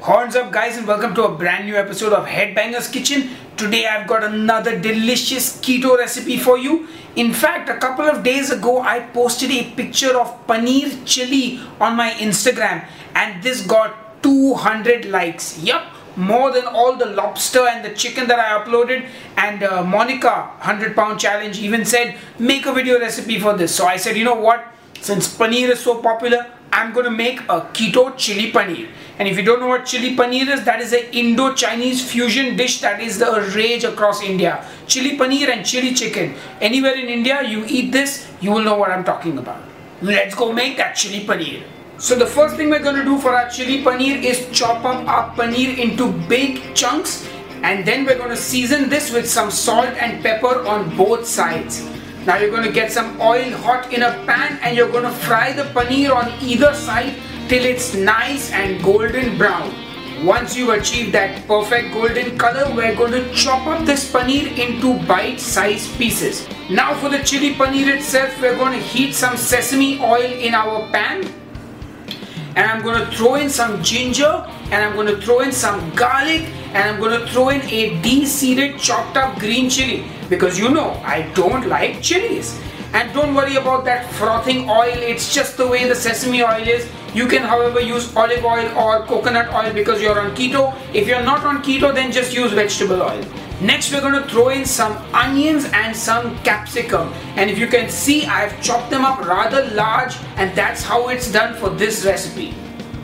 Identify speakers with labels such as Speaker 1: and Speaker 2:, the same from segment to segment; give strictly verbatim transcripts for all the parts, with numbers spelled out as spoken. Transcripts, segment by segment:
Speaker 1: Horns up guys, and welcome to a brand new episode of Headbangers Kitchen. Today I've got another delicious keto recipe for you. In fact, a couple of days ago I posted a picture of paneer chili on my Instagram and this got two hundred likes. Yup, more than all the lobster and the chicken that I uploaded. And uh, Monica, one hundred pound challenge, even said make a video recipe for this. So I said, you know what, since paneer is so popular, I'm going to make a keto chili paneer. And if you don't know what chili paneer is, that is an Indo-Chinese fusion dish that is the rage across India. Chili paneer and chili chicken. Anywhere in India you eat this, you will know what I'm talking about. Let's go make that chili paneer. So the first thing we're going to do for our chili paneer is chop up our paneer into big chunks, and then we're going to season this with some salt and pepper on both sides. Now you're going to get some oil hot in a pan and you're going to fry the paneer on either side till it's nice and golden brown. Once you've achieved that perfect golden color, we're going to chop up this paneer into bite-sized pieces. Now for the chili paneer itself, we're going to heat some sesame oil in our pan. And I'm going to throw in some ginger, and I'm going to throw in some garlic, and I'm going to throw in a de-seeded chopped up green chili, because you know I don't like chilies. And don't worry about that frothing oil, it's just the way the sesame oil is. You can however use olive oil or coconut oil because you're on keto. If you're not on keto, then just use vegetable oil. Next we're going to throw in some onions and some capsicum, and if you can see, I've chopped them up rather large, and that's how it's done for this recipe.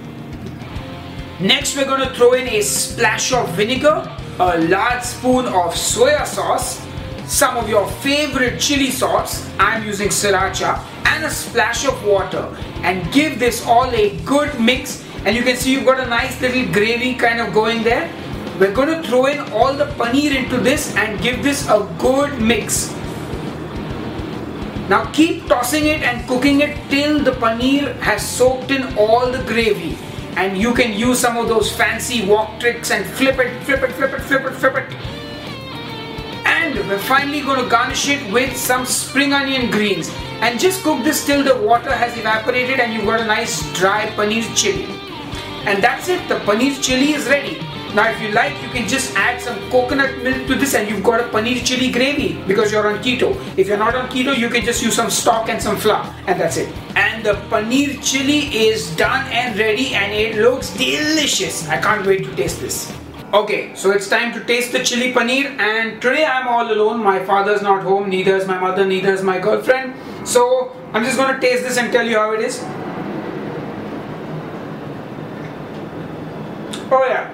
Speaker 1: Next we're going to throw in a splash of vinegar, a large spoon of soya sauce, some of your favorite chili sauce, I'm using sriracha, and a splash of water, and give this all a good mix. And you can see you've got a nice little gravy kind of going there. We're going to throw in all the paneer into this and give this a good mix. Now keep tossing it and cooking it till the paneer has soaked in all the gravy. And you can use some of those fancy wok tricks and flip it, flip it, flip it, flip it, flip it. And we're finally going to garnish it with some spring onion greens. And just cook this till the water has evaporated and you've got a nice dry paneer chili. And that's it, the paneer chili is ready. Now if you like, you can just add some coconut milk to this and you've got a paneer chili gravy because you're on keto. If you're not on keto, you can just use some stock and some flour, and that's it. And the paneer chili is done and ready, and it looks delicious. I can't wait to taste this. Okay, so it's time to taste the chili paneer, and today I'm all alone. My father's not home, neither is my mother, neither is my girlfriend. So I'm just going to taste this and tell you how it is. Oh yeah.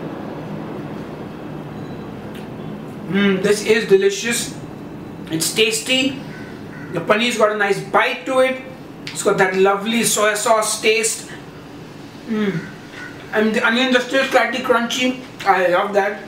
Speaker 1: Mmm, this is delicious. It's tasty. The paneer's got a nice bite to it. It's got that lovely soya sauce taste. Mmm. And the onions are still slightly crunchy. I love that.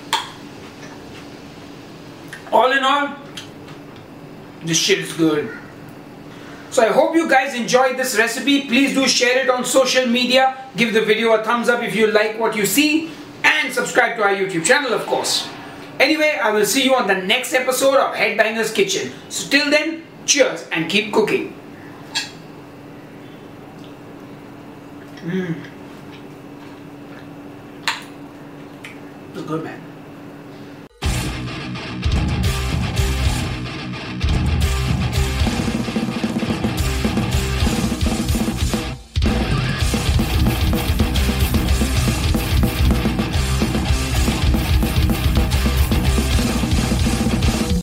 Speaker 1: All in all, this shit is good. So I hope you guys enjoyed this recipe. Please do share it on social media. Give the video a thumbs up if you like what you see. And subscribe to our YouTube channel, of course. Anyway, I will see you on the next episode of Headbangers Kitchen. So till then, cheers and keep cooking. Mmm. It's good, man.